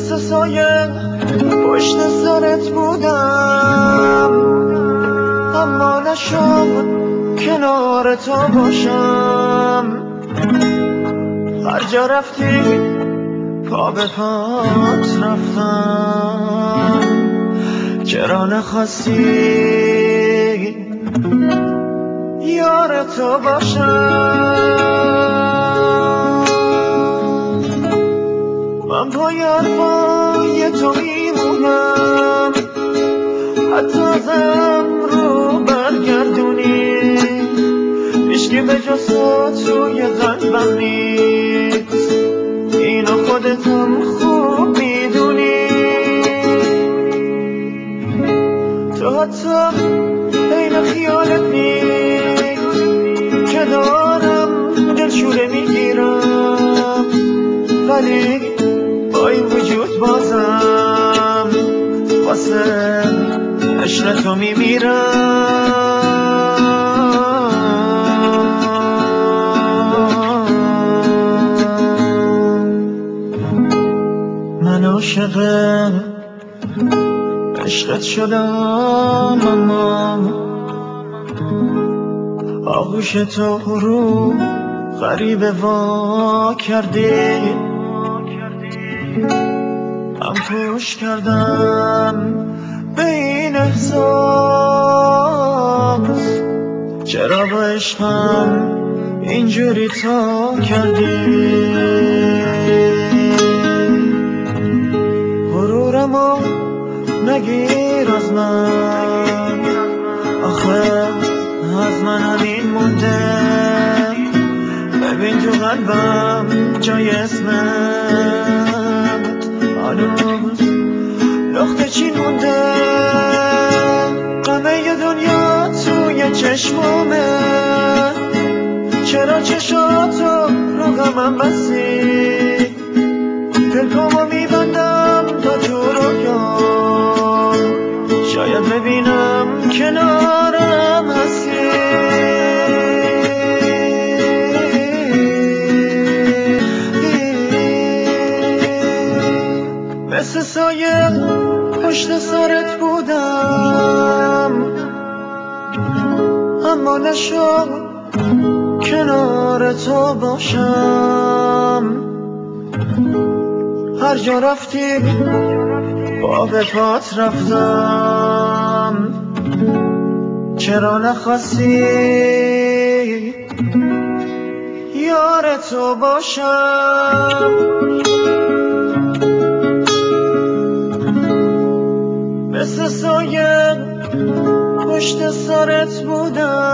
مثل سایه پشت سرت بودم، اما نشد کنار تو باشم. هر جا رفتی پا به پات رفتم، چرا نخواستی یار تو باشم؟ من پای حرفای تو میمونم، حتی ازم رو برگردونی. هیچکی به جز تو توی قلبم نیست، اینو خودتم خوب میدونی. تو حتی بین خیالت نیست که دارم دلشوره میگیرم، ولی با این وجود بازم واسه عشق تو میمیرم. من عاشق عشقت شدم، اما آغوش تو رو غریبه وا کردی. من پوش کردم به این احساس، چرا با عشقم اینجوری تا کردی؟ غرورمو نگیر از من، آخه از من همین مونده. ببین تو قلبم جای اسمت هنوز نقطه چین مونده. همه ی دنیا توی چشمامه، چرا چشاتو رو غمم بستی؟ پلکامو میبندم تا تو رویام، شاید ببینم کنارم هستی. مثل سایه پشت سرت بودم، اما نشد کنار تو باشم. هر جا رفتی با به پات رفتم، چرا نخواستی یار تو باشم؟ مثل سایه پشت سرت بودم،